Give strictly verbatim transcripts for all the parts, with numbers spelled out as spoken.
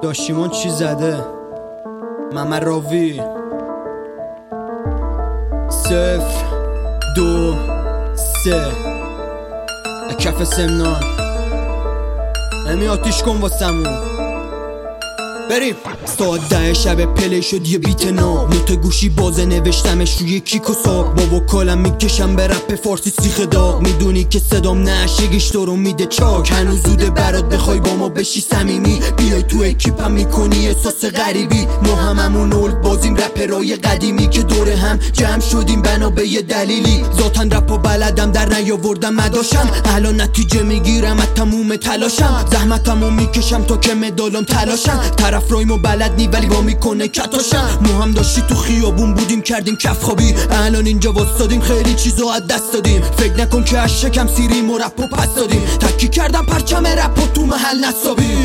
داشیمون چی زده؟ محمد راوی صفر دو سه کف سمنان امی آتیش کن واسمون بریم. ساعت ده شب پلی شد یه بیت نام، نوت گوشی بازه نوشتمش روی کیک و ساق. با وکالم میکشم به رپ فارسی سیخ داغ. میدونی که صدام نشگیش تو رو میده چاک. هنوز زوده برات بخوای با ما بشی صمیمی. بیای تو اکیپم میکنی احساس غریبی. ما هممون اولد بازیم رپرای قدیمی که دور هم جمع شدیم بنا به یه دلیلی. ذاتن رپا بلدم در نیاوردم مداشم. الان نتیجه میگیرم از تموم تلاشم. زحمتمو میکشم تا که مدالم تلاشم. طرف رایمو بلد نی ولی با میکنه کتاشم. ما هم داشتی تو خیابون بودیم کردیم کف خوابی. الان اینجا واسادیم خیلی چیزا از دست دادیم. فکر نکن که از شکم سیریم و رپو پس دادیم. تکی کردم پرچم رپو تو محل نصابی.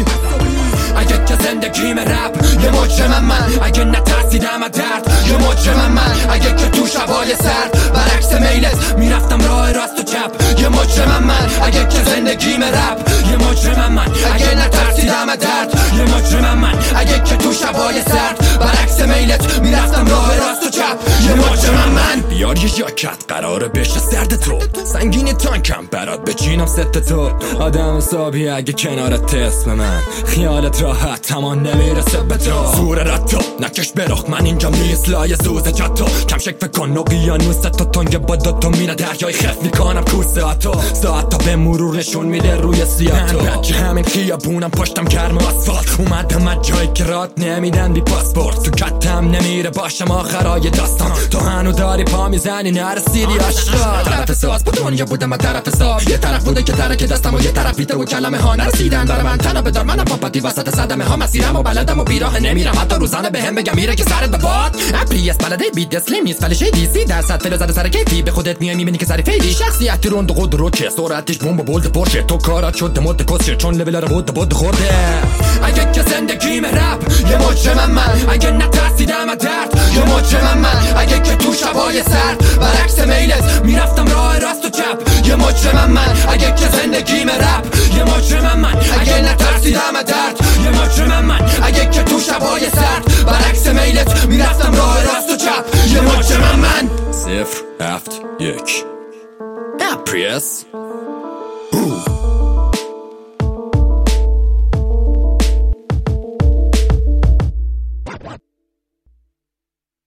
اگه که زندگیم رپ یه مجرمم من، اگه نترسیدم از درد یه مجرمم من، اگه که تو شبای سرد برعکس میلت میرفتم راه راست و چپ یه مجرمم من، اگه که زندگیم رپ یه مجرمم من، اگه نترسیدم از درد یه مجرمم من، اگه که تو شبای سرد برعکس میلت میرفتم راه راست و چپ یه مجرمم من. بیار یه جاکت قراره بشه سرد تو، سنگین تانکم برات بچینم ست تو. آدم حسابی اگه کنارت اسم من، خیالت راحت تمام نمیرسه به تو. زور رتو نکش برخ من اینجا میسلای زوز جاتو. کم شک فکن اقیانوس تا تنگ با دوتا مینه دریای خف میکنم کور ساعتو. ساعتا به مرور نشون میده روی سیاتو. من بچه همین خیابونم پشتم گرم آسفالت. اومدم از جایی که رات نمیدن بی پاسپورت. تو کتم نمیره باشم آخرای داستان. تو هنو داری پا میزنی نرسیدی عشقا. طرف ساز با دنیا بودم و طرف ساب. یه طرف بوده که ترک دستم و یه طرف بیته و کلمه ها نرسیدن. برای من تنها بدار منم پاپاتی وسط صدمه ها. مسیرم و بلدم و بیراه نمیرم حتی روزانه به هم بگم میره که سرت به باد. اپی اس بلده بیت دسلیم نیست ولی شیدی سی درصد فلو زده سر کیفی. به خودت میای میبینی که سری فیدی. شخصیتی روند قد رو چه سرعتش بمب بولد پرشه. تو کارات شده مد کسشه چون لول رو بود بود خورده. اگه که زندگیم رپ یه مجرمم من، اگه نترسیدم از درد یه مجرمم من، اگه که تو شبای سرد برعکس میلت میرفتم راه راست و چپ یه مجرمم من، اگه که زندگیم رپ یه مجرمم من، اگه نترسیدم از درد یه مجرمم من، اگه که تو شبای سرد برعکس میلت میرفتم راه راست و چپ یه مجرمم من. صفر هفت یک اپریس